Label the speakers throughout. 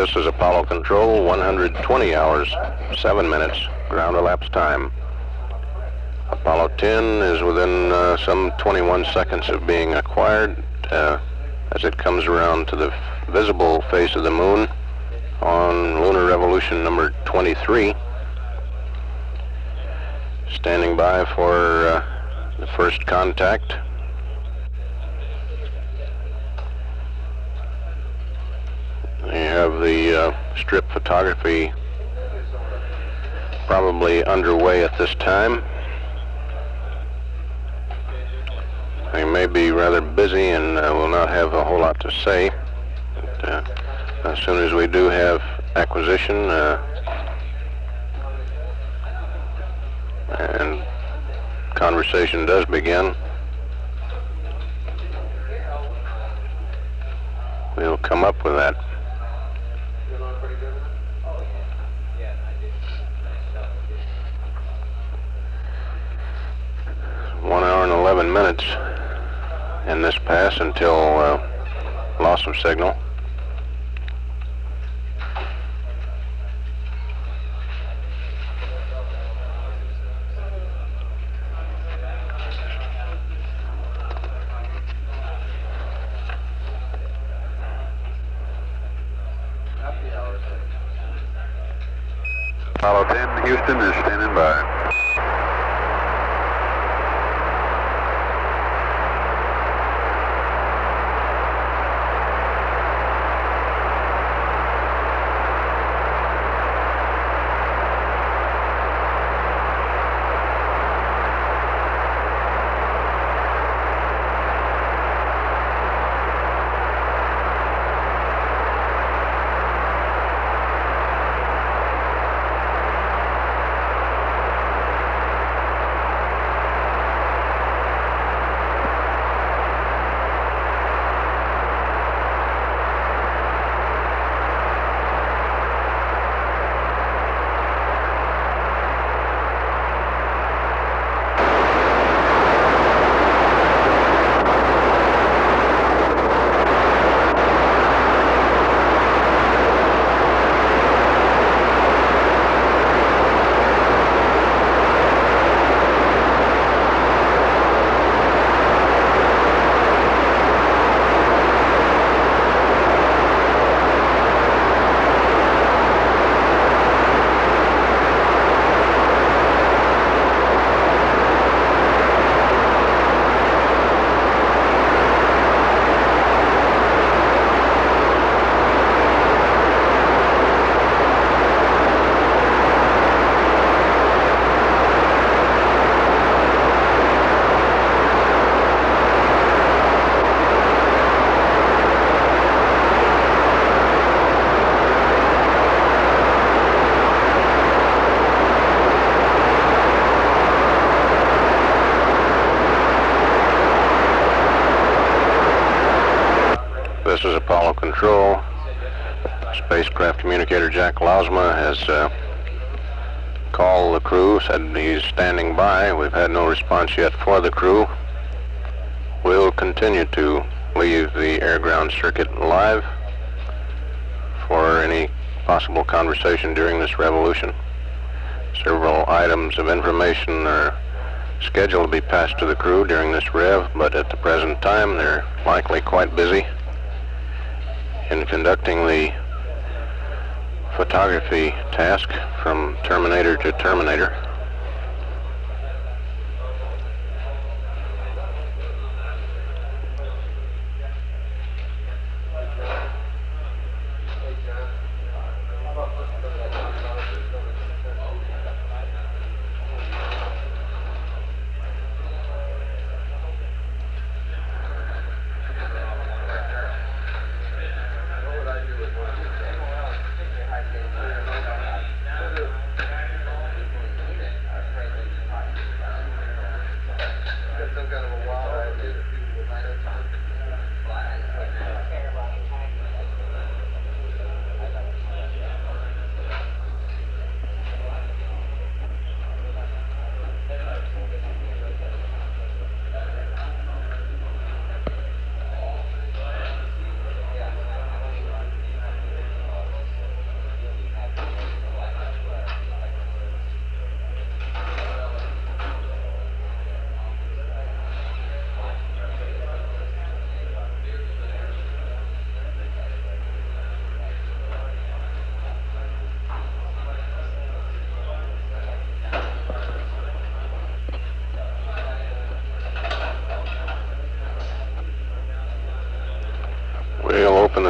Speaker 1: This is Apollo Control, 120 hours, 7 minutes, ground elapsed time. Apollo 10 is within some 21 seconds of being acquired as it comes around to the visible face of the moon on lunar revolution number 23. Standing by for the first contact. We have the strip photography probably underway at this time. They may be rather busy and will not have a whole lot to say. But, as soon as we do have acquisition and conversation does begin, we'll come up with that. One hour and 11 minutes in this pass until loss of signal.
Speaker 2: Apollo 10, Houston is standing by.
Speaker 1: This is Apollo Control. Spacecraft communicator Jack Lausma has called the crew, said he's standing by. We've had no response yet for the crew. We'll continue to leave the air-ground circuit live for any possible conversation during this revolution. Several items of information are scheduled to be passed to the crew during this rev, but at the present time they're likely quite busy in conducting the photography task from terminator to terminator.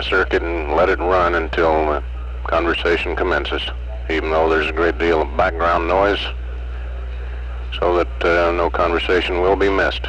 Speaker 1: circuit and let it run until the conversation commences, even though there's a great deal of background noise, so that no conversation will be missed.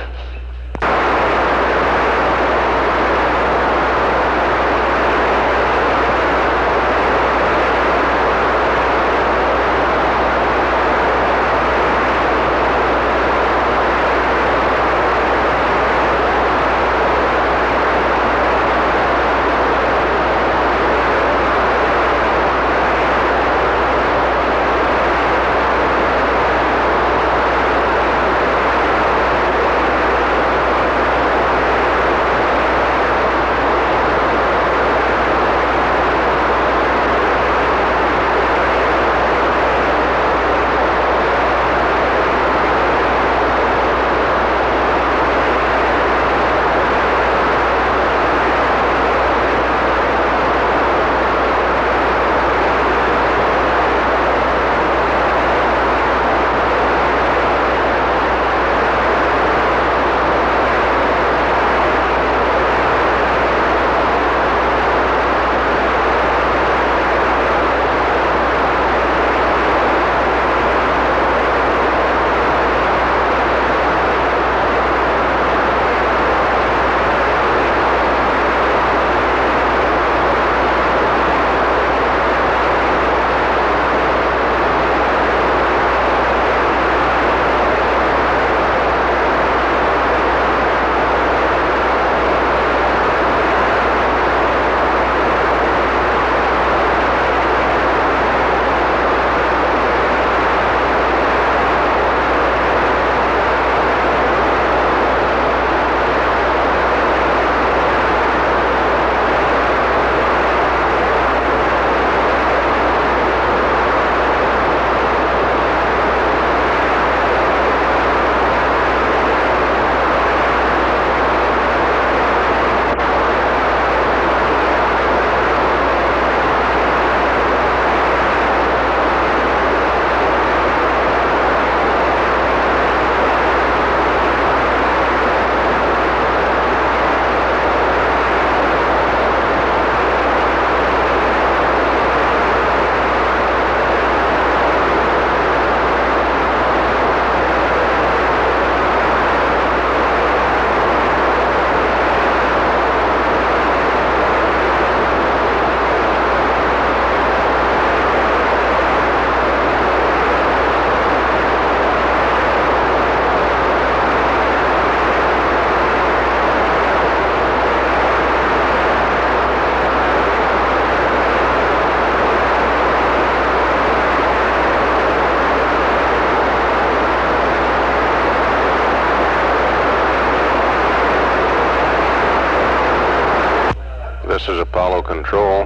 Speaker 1: This is Apollo Control.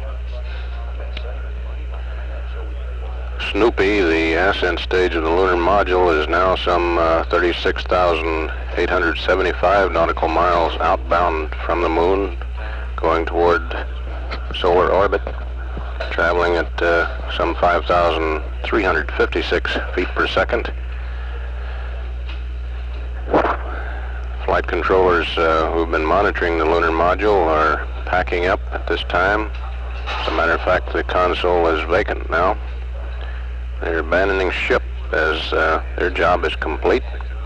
Speaker 1: Snoopy, the ascent stage of the lunar module, is now some 36,875 nautical miles outbound from the moon, going toward solar orbit, traveling at some 5,356 feet per second. Flight controllers who've been monitoring the lunar module are packing up at this time. As a matter of fact, the console is vacant now. They're abandoning ship as their job is complete.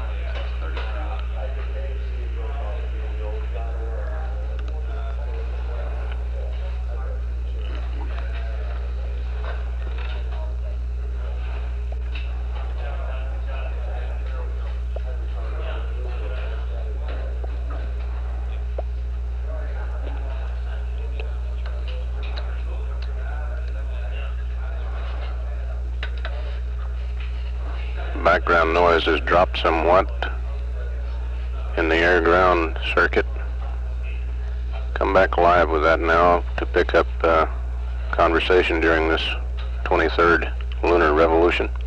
Speaker 1: Background noise has dropped somewhat in the air-ground circuit. Come back live with that now to pick up conversation during this 23rd lunar revolution.